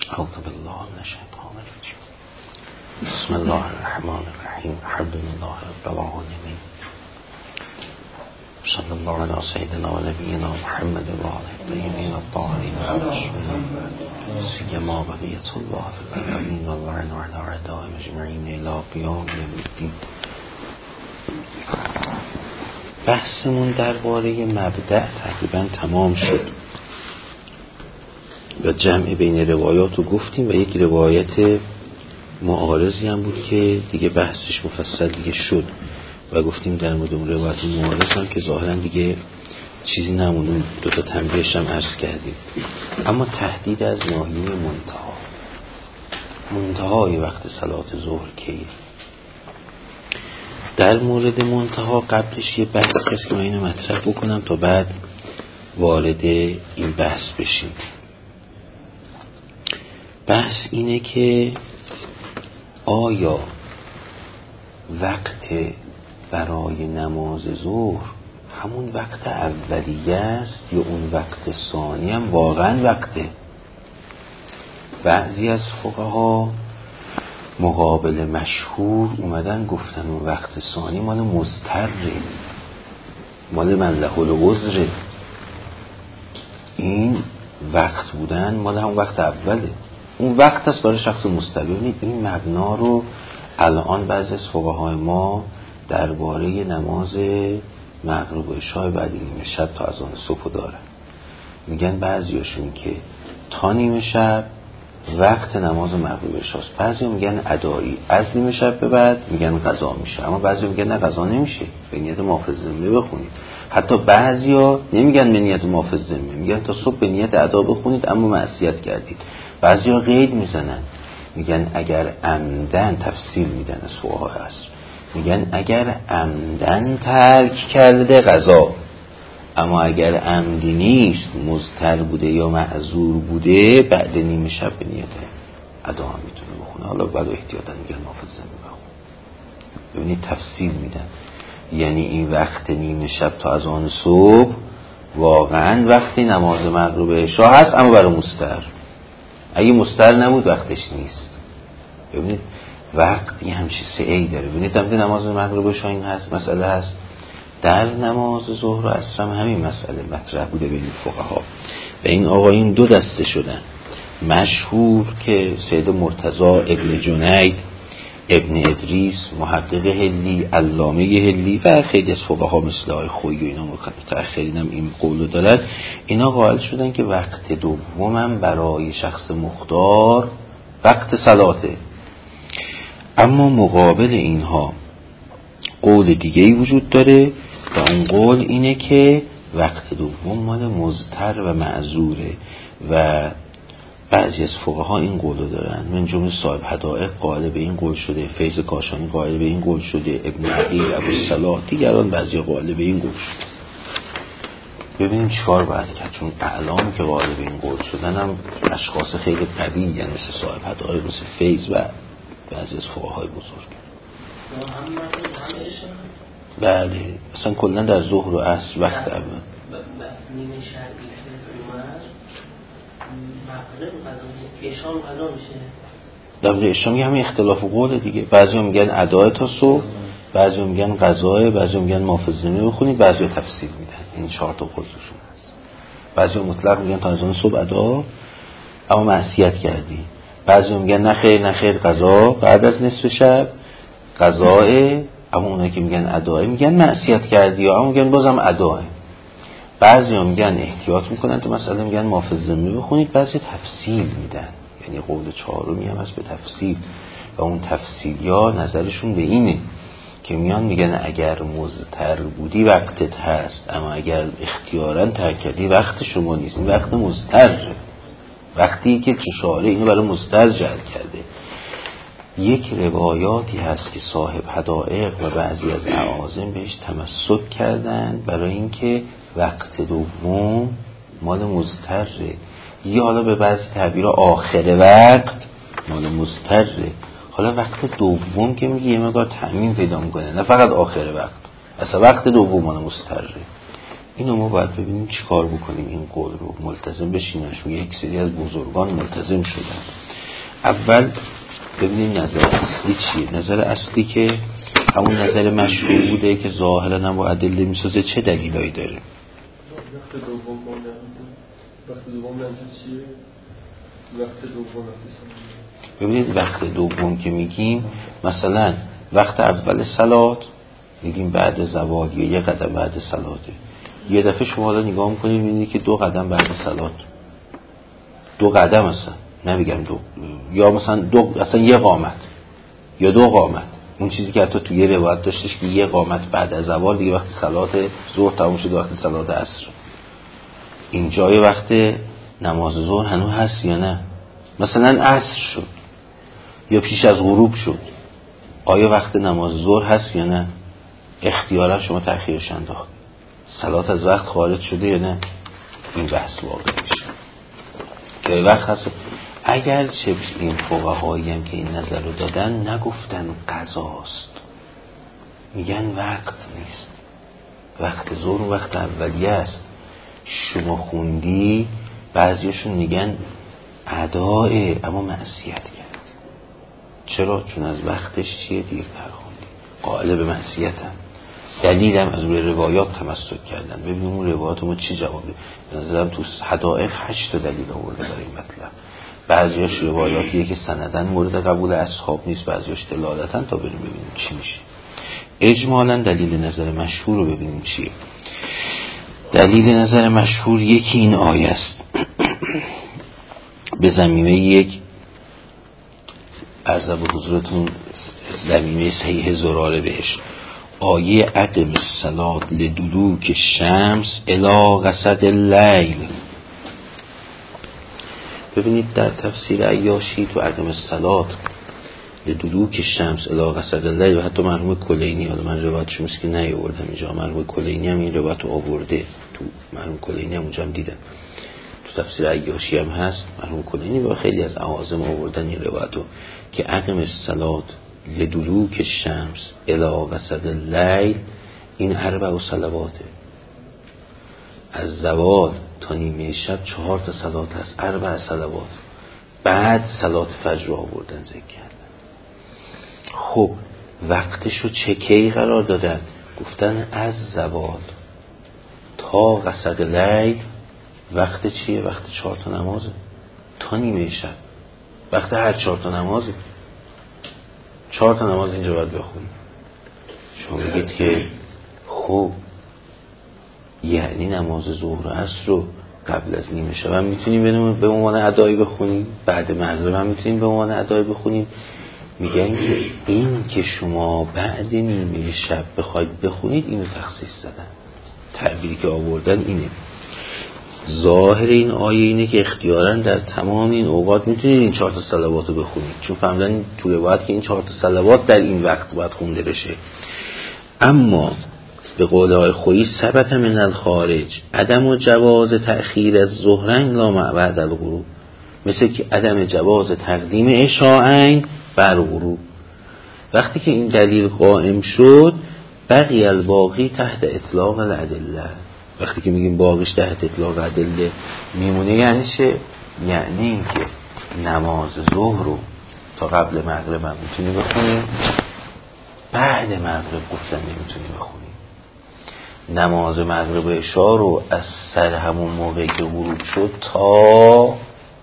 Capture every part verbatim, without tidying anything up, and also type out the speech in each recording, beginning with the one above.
اعوذ بالله من الشیطان الرجیم. بسم الله الرحمن الرحیم. الحمد لله رب العالمین. صلی الله علی سیدنا و نبینا محمد و آله الطیبین الطاهرین و المعصومین سیما بقیة الله فی الارضین و اللعن علی اعدائهم اجمعین الی قیام الدین. بحثمون درباره مبدأ تقریبا تمام شد و جمع بین روایات رو گفتیم و یک روایت معارضی هم بود که دیگه بحثش مفصل دیگه شد و گفتیم در مورد اون روایت معارض هم که ظاهرا دیگه چیزی نمونه، دو تا تنبیهش هم عرض کردیم. اما تهدید از ناحیه منتها، منتهای وقت صلات ظهر کیه؟ در مورد منتها قبلش یه بحث هست که من اینو مطرح بکنم تا بعد وارد این بحث بشیم. بحث اینه که آیا وقت برای نماز ظهر همون وقت اولیه است یا اون وقت ثانی هم واقعا وقته؟ بعضی از فقها مقابل مشهور اومدن گفتن اون وقت ثانی مال مضطره، مال من له العذر، این وقت بودن مال همون وقت اوله، اون وقت است برای شخص مضطر. ببینید این مبنا رو الان بعضی از فقهای ما درباره نماز مغرب و عشاء بعد نیمه شب تا اذان صبح دارن. میگن بعضیاشون که تا نیمه شب وقت نماز مغرب و عشاء است، بعضیا میگن ادایی از نیمه شب به بعد میگن قضا میشه، اما بعضیا میگن نه قضا نمیشه، به نیت محافظ ذمه بخونید. حتی بعضیا نمیگن به نیت محافظ ذمه، میگن تا صبح به نیت ادا بخونید اما معصیت کردید. بعضیا قید میزنن میگن اگر عمدن، تفصیل میدن از فقهای عصر، میگن اگر عمدن ترک کرده قضا، اما اگر عمدی نیست مضطر بوده یا معذور بوده بعد نیمه شب به نیت ادا هم میتونه بخونه. حالا بعد احتیاطا میگن محافظ ذمه بخون. ببینید تفصیل میدن، یعنی این وقت نیمه شب تا از آن صبح واقعا وقتی نماز مغرب عشاء هست اما برای مضطر. اگه مضطر نبود وقتش نیست. ببینید وقت یه همچی سعی داره. ببینید در نماز مغرب و عشاء این هست مسئله هست، در نماز ظهر و عصر هم همین مسئله مطرح بوده بین فقها و این آقایون دو دسته شدن. مشهور که سید مرتضی ابن جنید ابن ادریس محقق هلی، علامه هلی و خیلی از فقها مثل آقای خویی و اینا متأخرین هم این قولو دارن، اینا قائل شدن که وقت دومم برای شخص مختار وقت صلاته. اما مقابل اینها قول دیگه‌ای وجود داره و اون قول اینه که وقت دوم مال مضطر و معذوره و بعضی از فقها این قولو دارن. من جمله صاحب حدائق قائل به این قول شده، فیض کاشانی قائل به این قول شده، ابن عقیل، ابوالصلاح، دیگران بعضی قائل به این قول شده. ببینیم چیکار باید کرد، چون اعلام که قائل به این قول شدن هم اشخاص خیلی قوی یعنی مثل صاحب حدائق، مثل فیض و بعضی از فقهای بزرگ. بله مثلا کلا در ظهر و عصر وقت اول نیمه شبی که اومد مغرب قضا عشاء قضا میشه. در مورد عشاء میگه همین اختلاف قول دیگه، بعضیا میگن ادای تا صبح، بعضیا میگن قضا، بعضیا میگن محافظ ذمه بخونید، بعضیا تفصیل میدن. این چهار تا قولشون هست. بعضیا مطلق میگن تا اذان صبح ادا اما معصیت کردی، بعضیا میگن نه خیر نه خیر قضا بعد از نصف شب قضاه، اما اونایی که میگن ادای میگن معصیت کردی اما میگن بازم ادای. بعضیا میگن احتیاط میکنن تو مسئله میگن محافظ ذمه بخونید، بعضی تفصیل میدن. یعنی قول چهارمی هم هست به تفصیل و اون تفصیلیا نظرشون به اینه که میان میگن اگر مضطر بودی وقتت هست، اما اگر اختیاراً ترک کردی وقت شما نیست، این وقت مضطره، وقتی که شارع اینو برای مضطر جعل کرده. یک روایاتی هست که صاحب حدائق و بعضی از اعاظم بهش تمسک کردن برای اینکه وقت دوم مال مضطره، یا حالا به بعضی تعبیر آخر وقت مال مضطره. حالا وقت دوم که میگه یه مقدار تعمیم پیدا میکنه، نه فقط آخر وقت، اصلا وقت دوم مال مضطره. اینو ما باید ببینیم چی کار بکنیم این قول رو ملتزم بشیم. یک سری از بزرگان ملتزم شدن اول ببینید نظر اصلی چیه. نظر اصلی که همون نظر مشهور بوده که ظاهرا هم با ادله میسازه، چه دلیلایی داره؟ وقت دوم وقت دوم چیه؟ وقت دوم ببینید وقت دوم که میگیم مثلا وقت اول صلات میگیم بعد زوال یا یه قدم بعد صلاته. یه دفعه شما حالا نگاه میکنید میبینید که دو قدم بعد صلات، دو قدم اصلا نمیگم دو، یا مثلا دو اصلا یه قامت یا دو قامت. اون چیزی که حتی توی یه روایت داشتش که یه قامت بعد از زوال دیگه وقتی صلات ظهر تموم شد، وقتی صلات عصر. این جای وقت نماز ظهر هنوز هست یا نه؟ مثلا عصر شد یا پیش از غروب شد، آیا وقت نماز ظهر هست یا نه؟ اختیارا شما تأخیرش انداخت، صلات از وقت خارج شده یا نه؟ این بحث واقع میشه که وقت هست. اگر چه این فقهایی هم که این نظر رو دادن نگفتن قضاست، میگن وقت نیست، وقت ظهر وقت اولیه است. شما خوندی بعضیشون میگن ادائه اما معصیت کرد. چرا؟ چون از وقتش چیه دیرتر خوندی، قائل به معصیتم. دلیلم از روی روایات تمسک کردن. ببینیم اون روایات ما چی جواب میده. نظرم تو حدائق هشت دلیل آورده برای این مطلب. بعضیاش روایاتیه که سندن مورد قبول اصحاب نیست، بعضیاش دلالتن، تا بریم ببینیم چی میشه. اجمالا دلیل نظر مشهور رو ببینیم چیه. دلیل نظر مشهور یکی این آیه است به ضمیمه یک عرض به حضورتون ضمیمه صحیح زراره بهش، آیه اقم الصلاة لدلوک الشمس الی غسق اللیل. ببینید در تفسیر عیاشی تو اقم الصلاة لدلوک الشمس الی غسق اللیل و حتی مرحوم کلینی، حالا من روایتش مثل که نیاوردم اینجا، مرحوم کلینی هم این روایت رو آورده، تو مرحوم کلینی هم اونجا هم دیدم تو تفسیر عیاشی هم هست. مرحوم کلینی با خیلی از اعاظم آوردن این روایت رو که اقم الصلاة لدلوک الشمس الی غسق اللیل، این اربع صلواته. از زوال تا نیمه شب چهار تا صلات هست، اربع صلوات، بعد صلات فجر رو آوردن ذکر کردن. خب وقتشو چه کی قرار دادن؟ گفتن از زوال تا غسق اللیل. وقت چیه؟ وقت چهار تا نمازه تا نیمه شب، وقت هر چهار تا نمازه. چهار تا نماز اینجا باید بخونی. شما بگید که خب یعنی نماز ظهر و عصر رو قبل از نیمه شب هم میتونیم به عنوان ادایی بخونیم، بعد مغرب هم میتونیم به عنوان ادایی بخونیم. میگن که این که شما بعد نیمه شب بخواید بخونید اینو تخصیص زدن. تعبیری که آوردن اینه. ظاهر این آیه اینه که اختیاراً در تمام این اوقات میتونید این چهار تا صلوات رو بخونید، چون فهمیدن تو روایت که این چهار تا صلوات در این وقت باید خونده بشه. اما به قول آقای خویی ثبت من الخارج عدم و جواز تأخیر از ظهرین لا مع بعد الغروب، مثل که عدم جواز تقدیم عشاءین بر غروب. وقتی که این دلیل قائم شد بقی الباقی تحت اطلاق الادله. وقتی که میگیم باقیش تحت اطلاق ادله میمونه یعنی چه؟ یعنی این که نماز ظهر رو تا قبل مغرب هم میتونی بخونی، بعد مغرب گفتن نمیتونی بخونی. نماز مغرب و عشاء رو از سر همون موقعی که غروب شد تا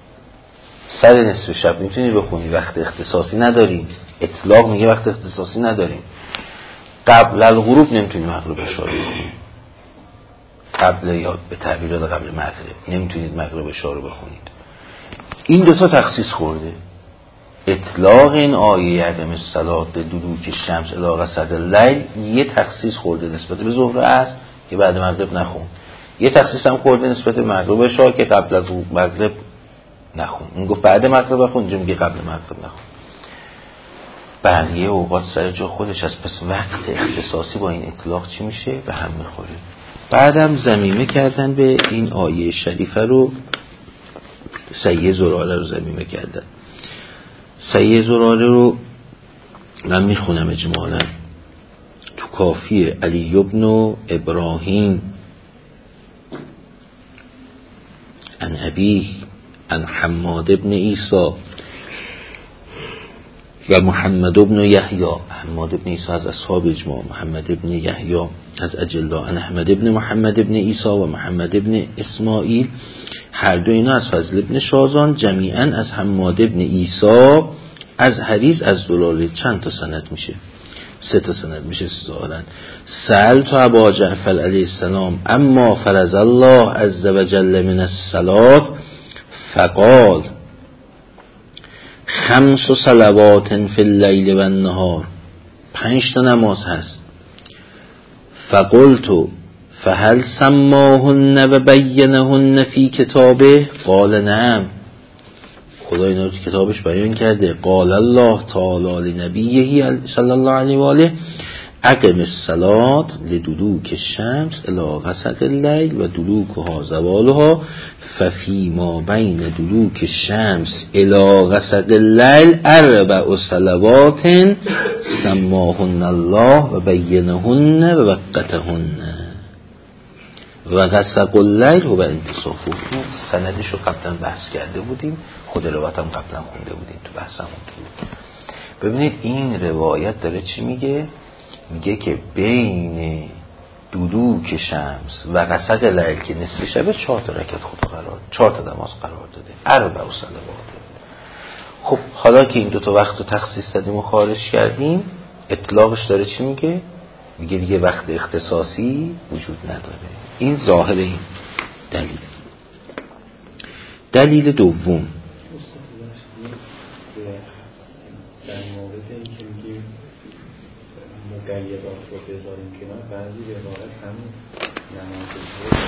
سر نصف شب میتونی بخونی، وقت اختصاصی نداریم. اطلاق میگه وقت اختصاصی نداریم. قبل الغروب نمیتونی مغرب و عشاء رو بخونی، قبل یا به تعبیر قبل مغرب نمیتونید مغرب و عشاء رو بخونید. این دو تا تخصیص خورده. اطلاق این آیه عدم الصلاة دلوک الشمس الی غسق اللیل یه تخصیص خورده نسبت به ظهر و عصر که بعد مغرب نخون، یه تخصیص هم خورده نسبت به مغرب و عشاء که قبل از مغرب نخون. اون گفت بعد مغرب بخون، اینجا میگه قبل مغرب نخون. بقیه اوقات سر جا خودش از. پس وقت اختصاصی با این اطلاق چی میشه؟ به هم میخوره. بعدم ضمیمه کردن به این آیه شریفه رو، سیه زراره رو ضمیمه کردن. سیه زراره رو من میخونم اجمالا. تو کافی علی ابن ابراهیم عن ابیه عن حماد ابن عیسی و محمد ابن یحیی، حماد ابن عیسی از اصحاب اجماع، محمد ابن یحیی از اجلا، ان احمد ابن محمد ابن عیسی و محمد ابن اسماعیل، هر دو اینا از فضل ابن شازان، جمیعا از حماد ابن عیسی از حریز از زلاله. چند تا سند میشه؟ سه تا سند میشه ظاهرا. سألت ابا جعفر علیه السلام اما فرض الله عز وجل من الصلاة فقال خمس صلوات فی اللیل و النهار، پنج تا نماز هست. فقلت فهل سماهن و بینهن فی کتابه؟ قال نعم، خدا اینا رو تو کتابش بیان کرده. قال الله تعالی لنبیه صلی الله علیه و آله اقم الصلاة لدلوک الشمس الی غسق اللیل و دلوکها زوالها ففی ما بین دلوک الشمس الی غسق اللیل اربع صلوات سماهن الله و بینهن و وقتهن و غسق اللیل و انتصافه. سندش رو قبلا بحث کرده بودیم، خود روایت هم قبلا خونده بودیم تو بحثمون. ببینید این روایت داره چی میگه؟ میگه که بین دلوک شمس و غسق لیل که نصف شبه چهار تا رکعت خدا قرار، چهار تا نماز قرار داده، اربع و صلوات. خب حالا که این دو تا وقت رو تخصیص دادیم و خارج کردیم، اطلاقش داره چی میگه؟ میگه دیگه وقت اختصاصی وجود نداره. این ظاهر این دلیل. دلیل دوم در مورد این که میگیم مقیدات رو بذاریم کنار، بعضی روایت همین نماز ظهر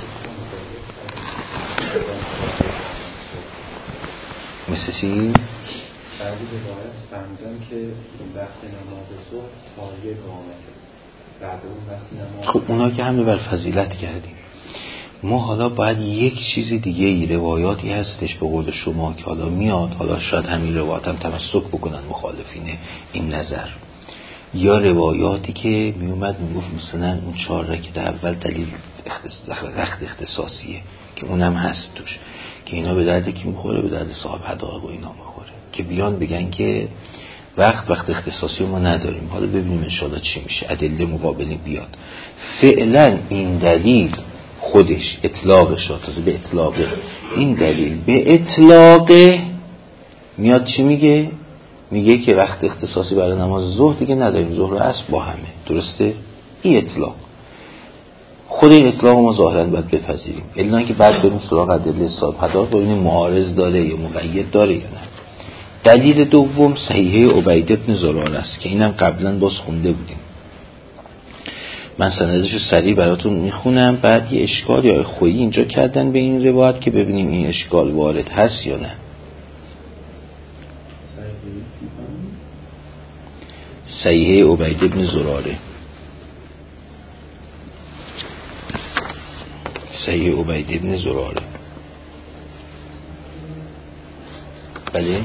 مثل چی؟ بعضی روایت فهمیدن که وقت نماز ظهر تا یک قامته، بعد اون وقت نماز. خب اونا که همه بر فضیلت کردیم. ما حالا باید یک چیز دیگه ای روایاتی هستش به قول شما که حالا میاد، حالا شاید همین روایات هم تمسک بکنن مخالفین این نظر، یا روایاتی که میومد میگفت مثلا اون چهار رکعت اول دلیل وقت اختصاصیه که اونم هست توش، که اینا به درد کی میخوره؟ به درد صاحب حدائق و اینا میخوره که بیان بگن که وقت وقت اختصاصی ما نداریم. حالا ببینیم انشاءالله چی میشه، ادله مقابلی بیاد. فعلا این دلیل خودش اطلاقش را تازه به اطلاقه، این دلیل به اطلاقه میاد چی میگه؟ میگه که وقت اختصاصی برای نماز ظهر دیگه نداریم، ظهر و عصر با همه، درسته؟ این اطلاق، خود این اطلاق ما ظاهرا باید بپذیریم، الا اینکه بعد بریم سراغ ادله صاحب حدائق ببینیم معارض داره یا مقید داره یا نه. دلیل دوم صحیحه عبید بن زراره است که اینم قبلا باز خونده بودیم. من سندش رو سریع براتون میخونم، بعد یه اشکال یا خویی اینجا کردن به این روایت که ببینیم این اشکال وارد هست یا نه. صحیحه عبید بن زراره، صحیح عبید بن زراره. بله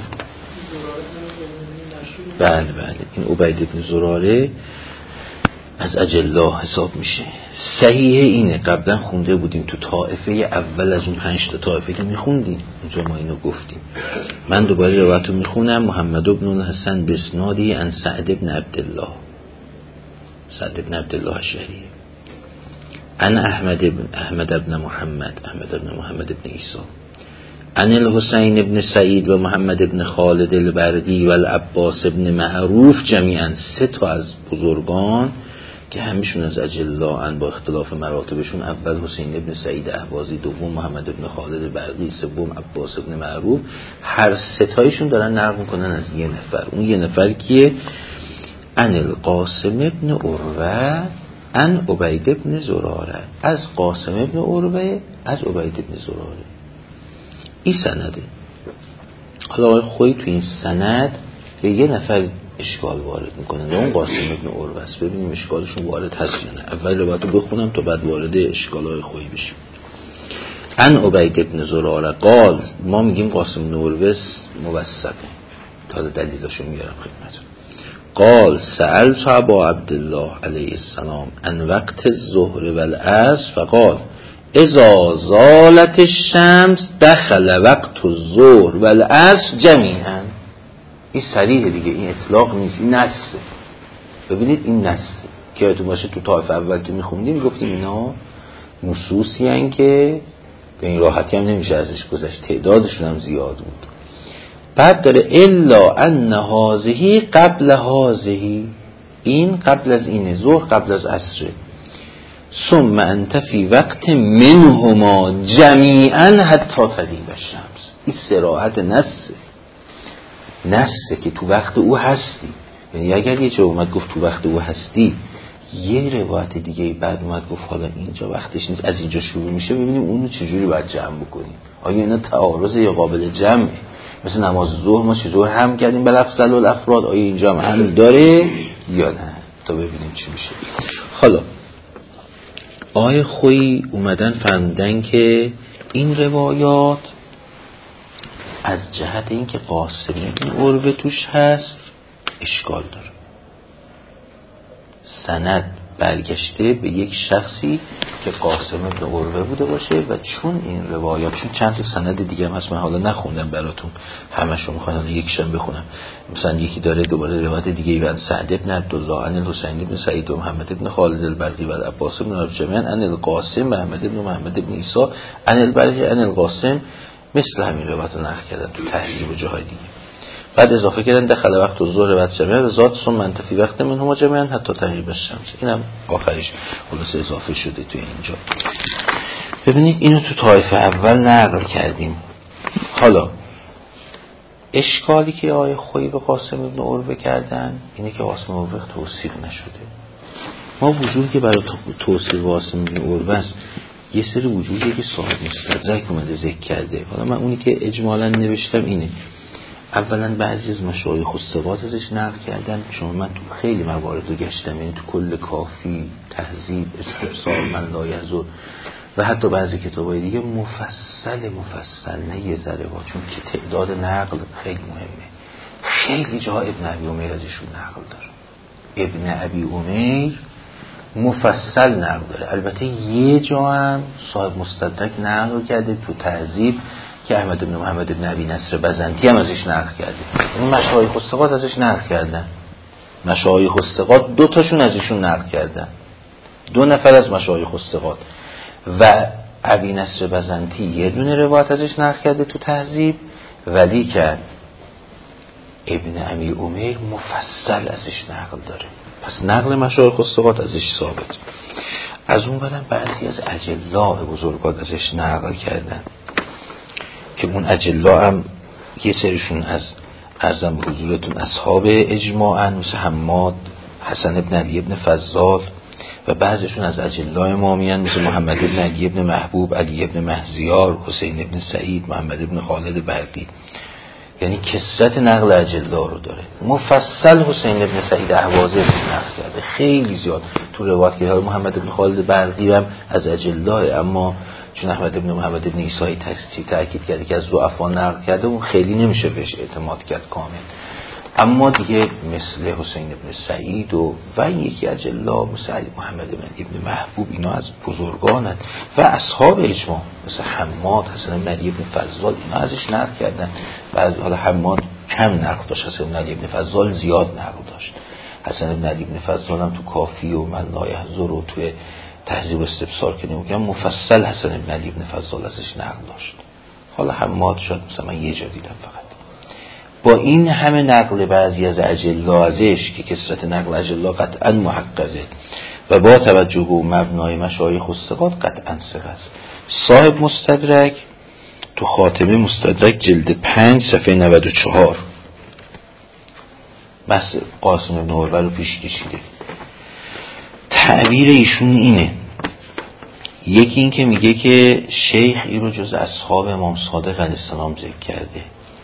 بله بله این عبید بن زراره از اجلا حساب میشه. صحیح اینه، قبلا خونده بودیم تو طائفه اول از اون پنج تا طائفه که میخوندیم اونجا ما اینو گفتیم. من دوباره روایت رو میخونم. محمد بن الحسن بسنادی عن سعد بن عبدالله، سعد بن عبدالله الشهری، عن احمد بن احمد بن محمد احمد بن محمد بن عیسی، عن الحسین بن سعید و محمد بن خالد البردی و العباس بن معروف، جمیعا سه تا از بزرگان که همیشون از اجلاءن با اختلاف مراتبشون، اول حسین بن سعید اهوازی، دوم محمد بن خالد البردی، سوم عباس بن معروف، هر سه تایشون دارن نقل میکنن از یه نفر. اون یه نفر کیه؟ عن القاسم بن عروه عن عبید بن زراره، از قاسم بن عروه از عبید بن زراره. این سنده. حالا آقای خویی تو این سند به یه نفر اشکال وارد میکنه، نه اون قاسم ابن عروه است. ببینیم اشکالشون وارد هست یا نه. اول رو باید بخونم تا بعد وارد اشکالای خویی بشیم. ان عبید ابن زراره قال، ما میگیم قاسم ابن عروه موثقه، تا دلیلاشو میارم خدمتتون. قال سألت ابا عبدالله علیه السلام عن وقت الظهر والعصر فقال اذا زالت الشمس دخل وقت الظهر والعصر جمیعا. این صریحه دیگه، این اطلاق نیست، این نصه. ببینید این نصه که یادتون باشه تو طایفه اول که میخوندیم میگفتیم اینا نصوصی هن که به این راحتی هم نمیشه ازش گذشت، تعدادشون هم زیاد بود. بعد داره الا ان هذه قبل هذه، این قبل از اینه، ظهر قبل از عصر. ثم انت فی وقت منهما جمیعا حتی تغیب الشمس. این صراحت نصه، نصه که تو وقت او هستی. یعنی اگر یه جا اومد گفت تو وقت او هستی، یه روایت دیگه بعد اومد گفت حالا اینجا وقتش نیست، از اینجا شروع میشه، ببینیم اونو چجوری باید جمع بکنیم. آیا اینا تعارض یا قابل جمعه؟ مثل نماز ظهر ما چطور هم کردیم به افضل الافراد، آیا اینجا هم, هم داره یا نه؟ تا ببینیم چی میشه. حالا آیه خویی اومدن فهمیدن که این روایات از جهت اینکه قاسم بن عروه توش هست اشکال داره. سند برگشته به یک شخصی که قاسم بن عروه بوده باشه و چون این روایات، چون چند تا سند دیگه هم هست من حالا نخوندم براتون، همشو میخوام حالا یکیشم بخونم. مثلا یکی داره دوباره روایت دیگه ای، سعد بن عبدالله عن الحسین بن سعید و محمد بن خالد البرقی و عباس بن جمیعا عن القاسم محمد بن محمد بن عیسی عن البرقی عن القاسم، مثل همین روایت رو نقل کردن تو تهذیب و جاهای دیگه. بعد اضافه کردن دخل وقت الظهر بعد جمعه ذات ثم انت فی وقت منهما جميعا حتی تغیب الشمس. اینم آخرش خلاص اضافه شده توی اینجا. ببینید اینو تو طایفه اول نقل کردیم. حالا اشکالی که آیه خویی به قاسم ابن عروه کردن اینه که قاسم ابن عروه توصیف نشده. ما وجودی که برای توصیف قاسم ابن عروه است یه سری وجودی که صاحب مستدرک اومده ذکر کرده. حالا من اونی که اجمالا نوشتم اینه. اولا بعضی از مشایخ الثقات ازش نقل کردن، چون من تو خیلی موارد رو گشتم، یعنی تو کل کافی، تهذیب، استبصار، من لا یحضر و حتی بعضی کتابای دیگه مفصل مفصل نه یه ذره ها، چون که تعداد نقل خیلی مهمه. خیلی جا ابن ابی امیر ازشون نقل داره. ابن ابی امیر مفصل نقل داره. البته یه جا هم صاحب مستدرک نقل کرده تو تهذیب که احمد بن محمد بن ابی نصر بزنتی هم ازش نقل کرده. این مشایخ الثقات ازش نقل کردن. مشایخ الثقات دو تاشون ازشون نقل کردن. دو نفر از مشایخ الثقات و ابی نصر بزنتی یه دونه روایت ازش نقل کرده تو تهذیب، ولی که ابن ابی امیر مفصل ازش نقل داره. پس نقل مشایخ الثقات ازش ثابت. از اون برم بعضی از اجلاء بزرگان ازش نقل کردن که اون اجلاء هم یه سریشون از ارزم به حضورتون اصحاب اجماعاً، مثل حماد، حسن ابن علی ابن فضال، و بعضشون از اجلاء امامیان مثل محمد ابن علی ابن محبوب، علی ابن مهزیار، حسین ابن سعید، محمد ابن خالد برقی. یعنی کثرت نقل اجلاء رو داره. مفصل حسین ابن سعید اهوازی رو نقل کرده خیلی زیاد تو روایت که محمد ابن خالد برقی هم از اجلاء، اما چون احمد ابن محمد ابن عیسی تاکید کرده که از ضعفا نقل کرده، اون خیلی نمیشه بهش اعتماد کرد کامل. اما دیگه مثل حسین ابن سعید و و یکی اجلاء مثل علی محمد ابن محبوب، اینا از بزرگانن و اصحاب اجماع مثل حماد، حسن ابن علی ابن فضال، اینا ازش نقل کردن. و حالا حماد کم نقل داشت، حسن ابن علی ابن فضال زیاد نقل داشت. حسن ابن علی ابن فضال هم تو کافی و من لا یحضر و توی تهذیب و استبصار که نمیگم مفصل حسن ابن علی ابن فضال ازش نقل داشت. حالا حماد شد مثلا من یه جا دیدم فقط. با این همه نقل بعضی از اجلا ازش که کثرت نقل اجلا قطعا محققه و با توجه به مبنای مشایخ الثقات قطعا ثقه است. صاحب مستدرک تو خاتمه مستدرک جلد پنج صفحه نود و چهار بحث قاسم بن عروه رو پیش کشیده. تعبیر ایشون اینه، یکی این که میگه که شیخ این رو جز اصحاب امام صادق علیه السلام ذکر کرده.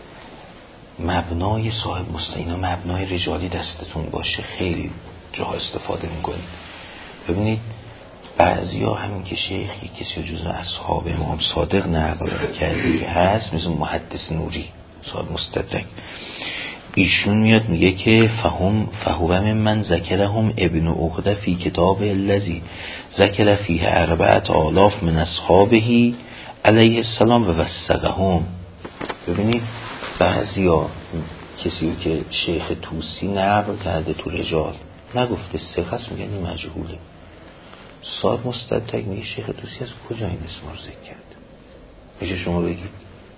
مبنای صاحب مستدرک، اینا مبنای رجالی دستتون باشه، خیلی جاها استفاده میکنید. ببینید بعضی ها همین که شیخ یک کسی جز اصحاب امام صادق نقل کرده که هست، مثل محدث نوری صاحب مستدرک، ایشون میاد میگه که فهم فهوم من ذکرهم ابن عقده فی کتاب الذی ذکر فیه اربعة آلاف من اصحابه علیه السلام و وثقهم. ببینید بعضی ها کسی که شیخ توسی نقل کرده تو رجال نگفته ثقه است، میگن این مجهوله. صاحب مستدرک میگه شیخ توسی از کجا این اسم رو ذکر کرده؟ میشه شما بگید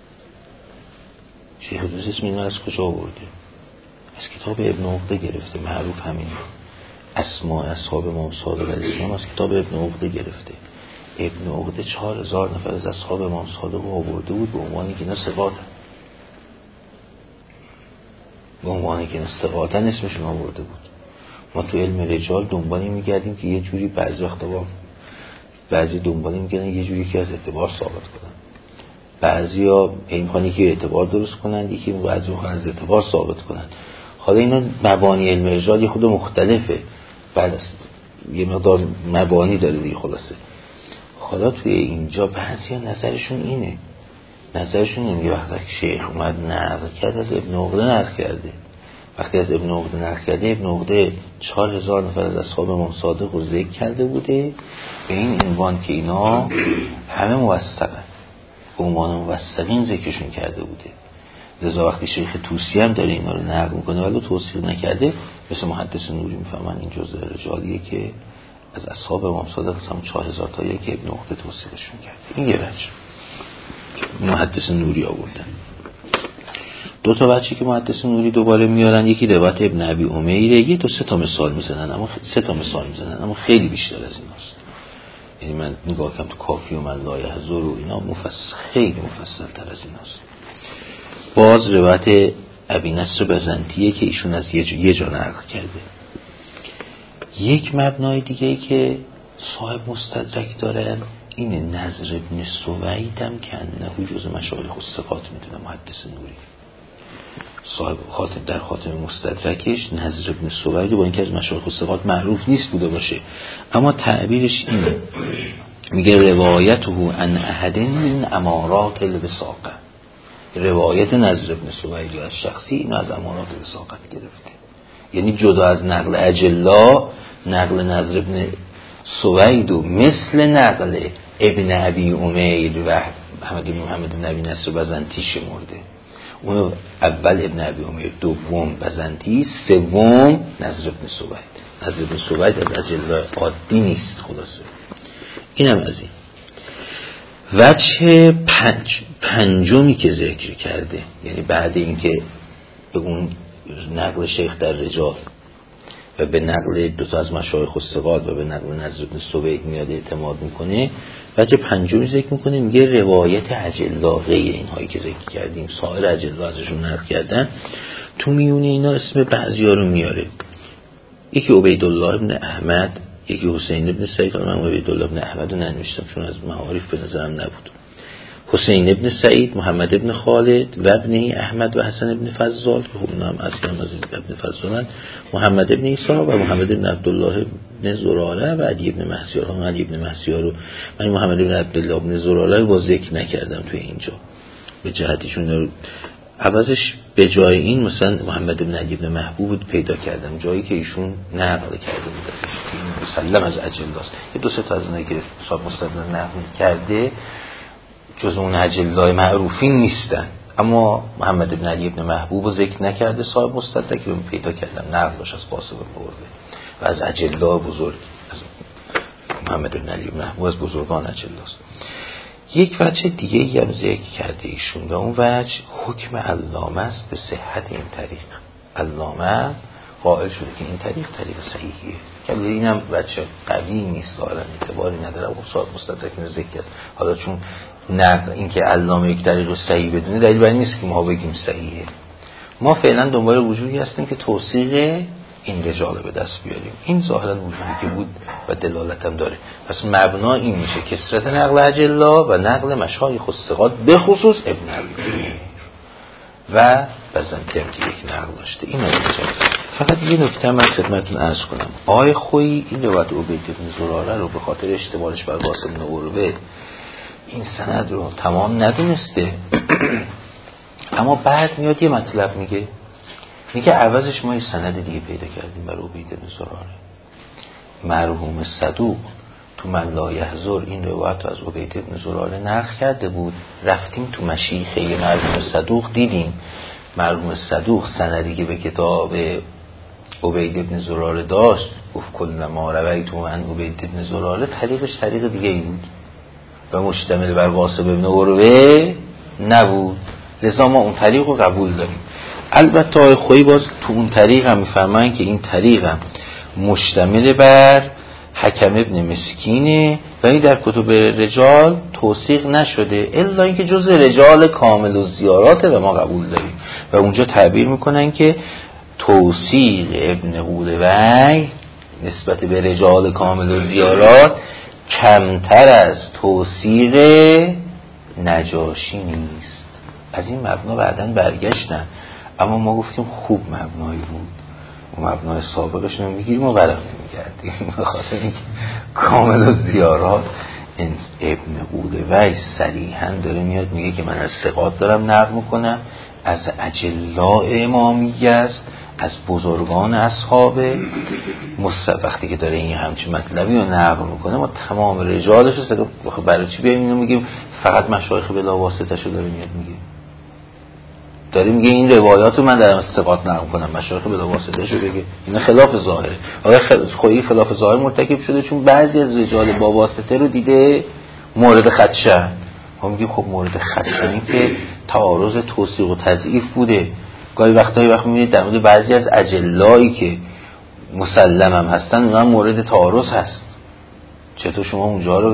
شیخ توسی اسم این از کجا آورده؟ از کتاب ابن عقده گرفته، معروف همینه. اسماء اصحاب امام صادق علیه السلام از کتاب ابن عقده گرفته. ابن عقده چهار هزار نفر از اصحاب امام صادق آورده بود به عنوانی که اینا ثقاتن، به عنوانی که اینا ثقاتن اسمشون آورده بود. ما تو علم رجال دنبالی میگردیم که یه جوری بعضی وقتا با بعضی دنبالی میگردن یه جوری که از اعتبار ثابت کنن، بعضی ها امکانی که اعتبار درست کنن، یکی بعضی ها از اعتبار ثابت کنن. حالا اینا مبانی علم رجال یه خود مختلفه، بعد است یه مقدار مبانی داره دیگه. خلاصه حالا توی اینجا بعضی ها نظرشون اینه، نظرشون اینه وقتی شیخ اومد نقل کرد از ابن عقده نقل کرده، وقتی از ابن عقده نقل کرده، ابن عقده چهار هزار نفر از اصحاب امام صادق رو ذکر کرده بوده به این عنوان که اینا همه موثقن، به عنوان موثقین ذکرشون کرده بوده. لذا وقتی شیخ توسی هم داره اینا رو نقل میکنه ولی توصیح نکرده، مثل محدث نوری میفهمن این جزء رجالیه که از اصحاب امام صادق هم چهار هزار تاییه که ابن عقده توصیحشون کرده. این یه وجه محدث نوری آوردن. دو تا بچه که محدث نوری دوباره میارن، یکی روایت ابن ابی امیره، یه تو سه تا مثال میزنن، اما سه تا مثال میزنن اما خیلی بیشتر از ایناست. یعنی من نگاه کنم تو کافی و من لا یحضر و اینا مفصل، خیلی مفصل تر از ایناست. باز روایت ابی نصر بزنطیه که ایشون از یه جا, یه جا نقل کرده. یک مبنای دیگه ای که صاحب مستدرک داره اینه، نضر ابن سویدم که انه جز مشایخ الثقات میدونه محدث نوری. صاحب خاتم در خاتم مستدرکش نضر ابن سوید با اینکه از مشایخ الثقات معروف نیست بوده باشه، اما تعبیرش اینه، میگه روایته عن احد من امارات الوثاقه. روایت نضر ابن سوید از شخصی اینو از امارات الوثاقت گرفته، یعنی جدا از نقل اجلا، نقل نضر ابن سوید و مثل نقل ابن ابی امیر و محمد بن محمد بن ابی نصر بزنطی شمرده. اونو اول ابن ابی امیر، دوم بزنطی، سوم نضر ابن سوید. نضر ابن سوید از اجلا عادی نیست. خلاصه اینم از این. وجه پنج پنجمی که ذکر کرده، یعنی بعد اینکه به اون نقل شیخ در رجال و به نقل دوتا از مشایخ الثقات و به نقل نضر ابن سوید میاد اعتماد میکنه، وجه پنجمی ذکر میکنه، میگه روایت اجلا غیر اینهایی که ذکر کردیم، سایر اجلا ازشون نقل کردن، تو میونه اینا اسم بعضیا رو میاره. یکی عبیدالله ابن احمد، یکی حسین ابن سعید. من عبیدالله ابن احمد رو ننوشتم چون از معارف به نظرم نبود. حسین ابن سعید، محمد ابن خالد و ابن احمد و حسن ابن فضال که هم هم اصلا از ابن فضالن، محمد ابن عیسی و محمد ابن عبدالله ابن زراله و علی ابن محسیار. هم علی ابن محسیار رو من محمد ابن عبدالله ابن زراله رو با ذکر نکردم توی اینجا به جهتشون، عوضش به جای این مثلا محمد ابن علی ابن محبوب پیدا کردم، جایی که ایشون نقل کرده بود ازش، مسلم از اجلاست. یه دو سه تا از اونایی که صاحب مستدرک نقل کرده جز اون اجلای معروفین نیستن، اما محمد ابن علی ابن محبوب رو ذکر نکرده صاحب مستدرک، رو پیدا کردم نقلش از قاسم برده و از اجلا بزرگ، از محمد ابن علی ابن محبوب از بزرگان اجلاست. یک وجه دیگه یه رو ذکر کرده ایشون و اون وجه حکم علامه است به صحت این طریق. علامه قائل شده که این طریق طریق صحیحیه، که اینم وجه قوی نیست، ظاهرا اعتباری نداره. خب صاحب مستدرک اینو ذکر کرد. حالا چون نقل این که علامه یک طریق صحیح بدونه دلیل بر این نیست که ما بگیم صحیحه. ما فعلا دنبال وجودی هستیم که توثیق این رجال به دست بیاریم. این ظاهرا وجودی که بود و دلالت هم داره. پس مبنا این میشه کثرت نقل اجلا و نقل مشایخ الثقات به خصوص ابن ابی و بزنطی هم که یک نقل داشته. این نمیشه. فقط یه نکته من خدمتتون عرض کنم. آقای خویی این روایت عبید بن زراره رو به خاطر اشتباهش بر قاسم بن عروه این سند رو تمام ندونسته، اما بعد میاد یه مطلب میگه، میگه عوضش ما یه سند دیگه پیدا کردیم برای عبید بن زراره. مرحوم صدوق تو من لا یحضر این روایت از عبید بن زراره نقل کرده بود، رفتیم تو مشیخه مرحوم صدوق دیدیم مرحوم صدوق سندی که به کتاب عبید بن زراره داشت، گفت کل ما رویت من عبید بن زراره، طریقش طریق دیگه ای بود و مشتمل بر قاسم بن عروه نبود، لذا ما اون طریق رو قبول داریم. البته آقای خویی باز تو اون طریق هم میفرمایند که این طریق هم مشتمل بر حکم ابن مسکینه و این در کتب رجال توثیق نشده، الا اینکه جز رجال کامل و زیاراته و ما قبول داریم و اونجا تعبیر میکنن که توثیق ابن قولوی نسبت به رجال کامل و زیارات کمتر از توثیق نجاشی نیست. از این مبنا بعدن برگشتن، اما ما گفتیم خوب مبنایی بود، و مبنای سابقشون رو میگیریم و ورق نمیگردیم، به خاطر اینکه کامل و زیارات ابن قولوی صریحا داره میاد میگه که من از ثقات دارم نقل میکنم، از اجلاء امامیه است، از بزرگان اصحابه. وقتی که داره این همچین مطلبی رو نقل میکنه ما تمام رجالش رو برای چی بیاییم اینو میگیم فقط مشایخ بلا واسطه شو داره میاد میگه، داره میگه این روایات رو من در استقاط نقل کنم، مشایخ بلا واسطه شو بگه، اینا خلاف ظاهره. آقا خویی خلاف ظاهر مرتکب شده چون بعضی از رجال با واسطه رو دیده مورد خدشه. ما میگیم خب مورد خدشه این که تعارض توثیق و تضعیف بوده. گاهی وقتایی وقت میبینید در مورد بعضی از اجلایی که مسلم هم هستن اونها مورد تعارض هست، چطور شما اونجا رو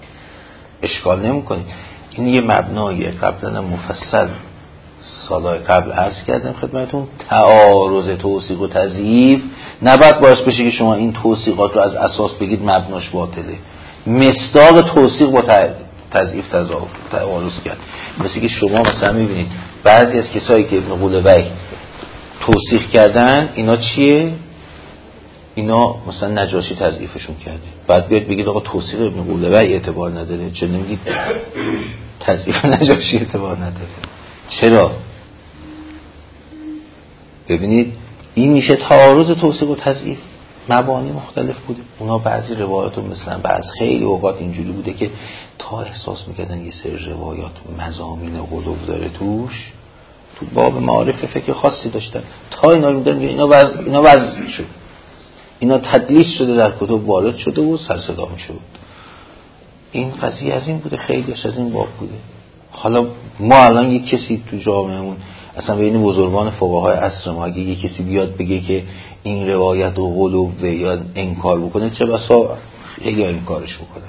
اشکال نمی کنید؟ این یه مبنایه قبلا مفصل سالهای قبل عرض کردم خدمتون. تعارض توثیق و تضعیف نباید باعث بشه که شما این توثیقات رو از اساس بگید مبناش باطله. مصداق توثیق با تضعیف تعارض کرد. مثل که شما مثلا میبینید بعضی از کسایی که ابن قولوی توثیق کردن اینا چیه؟ اینا مثلا نجاشی تضعیفشون کرده، بعد بیاد بگید آقا توثیق ابن قولوی اعتبار نداره، چرا نمیگید تضعیف نجاشی اعتبار نداره؟ چرا؟ ببینید این میشه تعارض توثیق و تضعیف. مبانی مختلف بوده، اونا بعضی روایات رو مثلا بعض خیلی اوقات اینجوری بوده که تا احساس میکردن یه سری روایات مضامین غلو داره توش، تو باب معارف فکر خاصی داشتن، تا اینا رو میدن اینا وز اینا وز شد، اینا تدلیس شده در کتب وارد شده و سر صدا میشد. این قضیه از این بوده، خیلیش از این باب بوده. حالا ما الان یک کسی تو جامعهمون اصلا بین بزرگان فقهای عصر ما اگه یک کسی بیاد بگه که این روایت و غلو و یا انکار بکنه، چه بسا خیلی انکارش بکنه.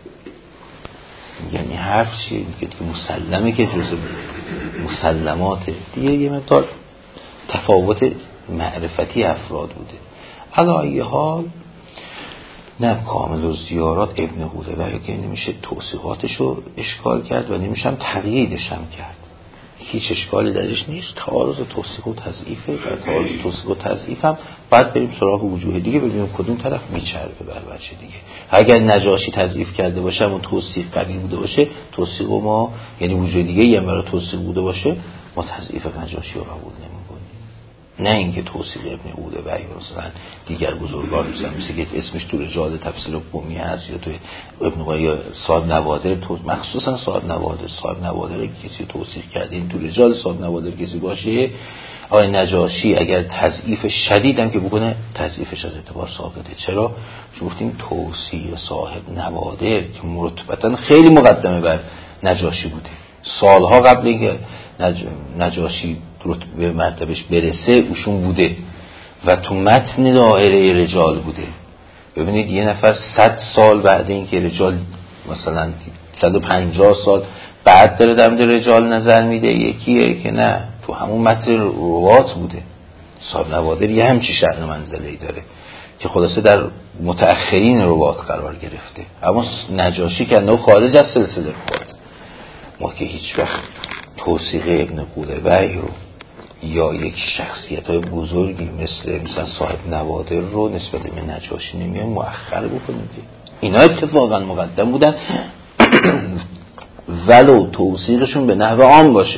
یعنی حرف چیه که مسلمه که جزء مسلماته دیگه، یه مقدار تفاوت معرفتی افراد بوده. حالا ایه حال نه کامل و زیارات ابن قولوی که نمیشه توثیقاتش رو اشکال کرد و نمیشه هم تقییدش هم کرد، هیچ اشکالی درش نیست. تعارض توثیق و تضعیفه، در تعارض توثیق و تضعیف هم بعد بریم سراغ وجوه دیگه ببینیم کدوم طرف میچربه بر بچه دیگه. اگر نجاشی تضعیف کرده باشه اون توثیق قوی بوده باشه، توثیق ما یعنی وجوه دیگه یه برای توثیق بوده باشه، ما تضعیف نجاشی رو قبول نمی‌کنیم. نه اینکه توثیق ابن قولوی مثلا دیگر بزرگان مثل که اسمش تو رجال تفسیر قمی هست یا تو ابن قولوی صاحب نوادر، تو مخصوصا صاحب نوادر صاحب نوادر کسی توثیق کرده، این تو رجال صاحب نوادر کسی باشه، آقای نجاشی اگر تضعیف شدید هم که بکنه تضعیفش از اعتبار ساقطه. چرا؟ چون گفتیم توثیق صاحب نوادر که مرتبطا خیلی مقدمه بر نجاشی بوده، سالها قبل اینکه نج... نجاشی به مرتبهش برسه اوشون بوده و تو متن دایره رجال بوده. ببینید یه نفر صد سال بعد اینکه رجال مثلا صد و پنجاه سال بعد داره در مورد رجال نظر میده، یکیه که نه تو همون متن روات بوده. صاحب نوادر یه همچی شأن منزله‌ای داره که خلاصه در متأخرین روات قرار گرفته، اما نجاشی که نه خارج از سلسله روات. ما که هیچ وقت توثیق ابن قولوی رو یا یک شخصیت‌های بزرگی مثل مثلا صاحب نوادر رو نسبت به نجاشی نمیان مؤخر بکنیم که اینا اتفاقا مقدم بودن ولو توثیقشون به نحو عام باشه،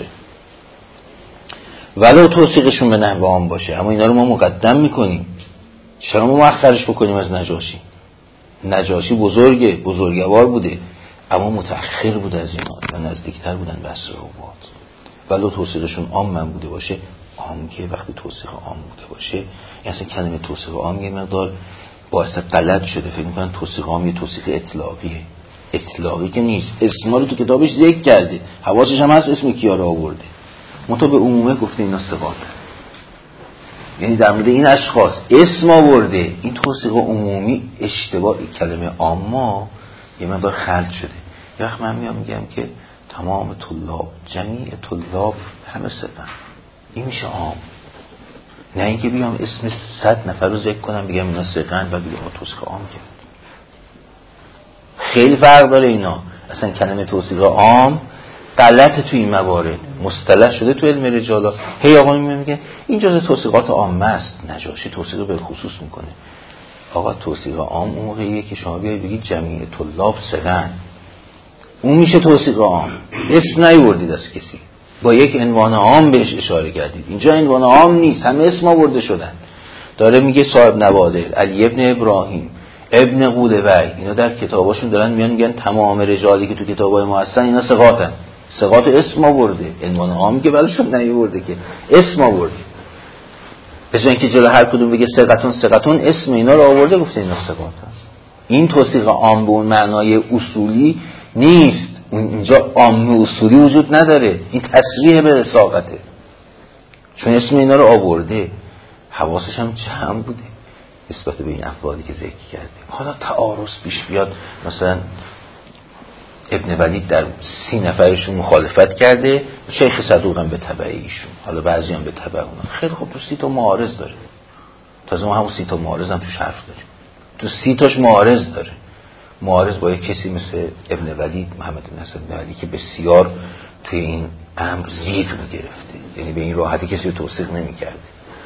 ولو توثیقشون به نحو عام باشه، اما اینا رو ما مقدم میکنیم. چرا ما مؤخرش بکنیم از نجاشی؟ نجاشی بزرگه، بزرگوار بوده، اما متأخر بوده از اینا و نزدیکتر بودن به عصر روات. ولو توصیقشون عام من بوده باشه، عام که وقتی توصیق عام بوده باشه، یعنی اصلا کلمه توصیق عام یه مقدار باعث غلط شده، فکر میکنن توصیق عام یه توصیق اطلاقیه. اطلاقی که نیست، اسما رو تو کتابش ذکر کرده، حواسش هم هست اسم کیا رو آورده، منتها به عمومه گفته اینا ثقات، یعنی در مورد این اشخاص اسم آورده. این توصیق عمومی اشتباه، کلمه عامه یه مقدار خلط شده. یه وقت من میام میگم که تمام طلاب، جمیع طلاب همه ثقن، این میشه عام، نه اینکه بیام اسم صد نفر رو ذکر کنم بگم اینا ثقن و بگم توصیق عام کرد. خیلی فرق داره اینا. اصلا کلمه توصیق عام غلطه توی این موارد، مصطلح شده توی علم رجالا. هی آقا میگه این جزء توصیقات عامه است، نجاشی توصیق به خصوص میکنه. آقا توصیق عام اون موقعیه که شما بیایید بگید جمیع طلاب ثقن، اون میشه توصیق عام. اسم نیوردید از کسی، با یک عنوان عام بهش اشاره کردید. اینجا عنوان عام نیست، همه اسم آورده شدن. داره میگه صاحب نوادر، علی ابن ابراهیم، ابن قولوی، اینا در کتاباشون دارن میان میگن تمام رجالی که تو کتابای ما هستن اینا ثقاتن. ثقات اسم آورده، عنوان عام که براشون نیورده که اسم آورده. بجای اینکه جلو هر کدوم بگه ثقتون ثقتون، اسم اینا رو آورده گفته اینا ثقاتن. این توصیق عام به اون معنای اصولی نیست، اینجا عام اصولی وجود نداره، این تصریح به وثاقته، چون اسم اینا رو آورده، حواسش هم جمع بوده نسبت به این افرادی که ذکر کرده. حالا تعارض پیش بیاد، مثلا ابن ولید در سی نفرشون مخالفت کرده، شیخ صدوق هم به تبع ایشون، حالا بعضی هم به تبع اونا. خیلی خوب، تو سی تا معارض داره، تازه ما همون سی تا معارض هم توش حرف داریم، تو سی تاش معارض داره. معارض با یک کسی مثل ابن ولید، محمد بن حسن ابن ولید، که بسیار توی این امر زیغ می‌گرفته، یعنی به این راحتی کسی رو توصیق نمی‌کرده.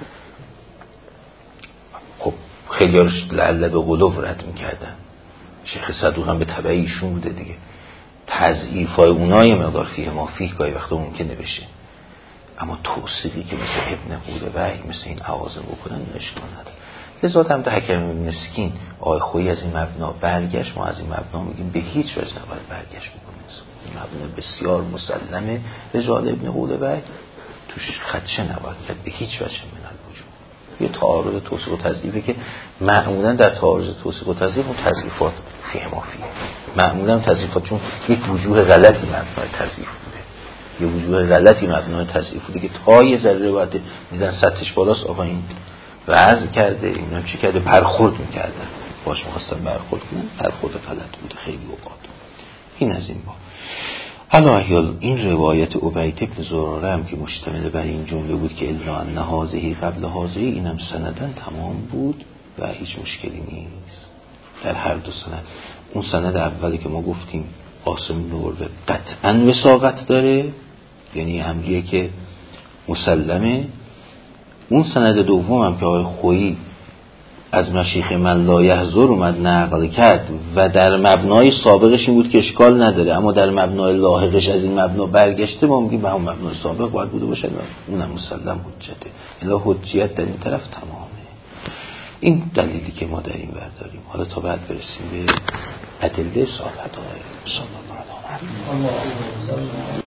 خب خیلی هاش لعله به غلو رد می‌کردن، شیخ صدوق هم به تبع ایشون بوده دیگه. تضعیفای اونای مقدار فیه ما فیه گاهی وقتا ممکنه بشه، اما توصیقی که مثل ابن قولوی مثل این عوازم بکنن اشکال نداره. لذا هم ده حکم مسکین آقای خویی از این مبنا برگشت، ما از این مبنا میگیم به هیچ وجه نباید برگشت بکنیم. این مبنا بسیار مسلمه، رجال ابن قولوی توش خدشه نباید کرد به هیچ وجه من الوجود. یه تعارض توصیق و تضعیفه که معمولا در تعارض توصیق و تضعیف و تضعیفات فیه ما فیه، معمولا تضعیفات چون یک وجوه غلطی مبنای تضعیف بوده، یه وجوه غلطی مبنای تضعیف بوده که تا یه ذره باید میدن سطحش بالاست، آقا این وضع کرده، اینا چی کرده، برخورد میکردن باش، میخواستن برخورد کنن، برخورد غلط بوده خیلی اوقات. این از این با حالا احیال این روایت عبید بن زراره هم که مشتمل بر این جمله بود که الا ان هذه قبل هذه، اینم سندن تمام بود و هیچ مشکلی نیست در هر دو سند. اون سند اولی که ما گفتیم قاسم نوروی قطعا وثاقت داره، یعنی امریه که مسلمه. اون سند دوم هم که آقای خویی از مشیخ من لا یحضر اومد نقل کرد و در مبنای سابقش این بود که اشکال نداره، اما در مبنای لاحقش از این مبنا برگشته، ما میگیم به همون مبنای سابق باید بوده باشه، اونم مسلم حجته، الا حجیت در این طرف تمامه. این دلیلی که ما در این برداریم. حالا تا بعد برسیم به ادله ثابت. صلی الله علیه و آله.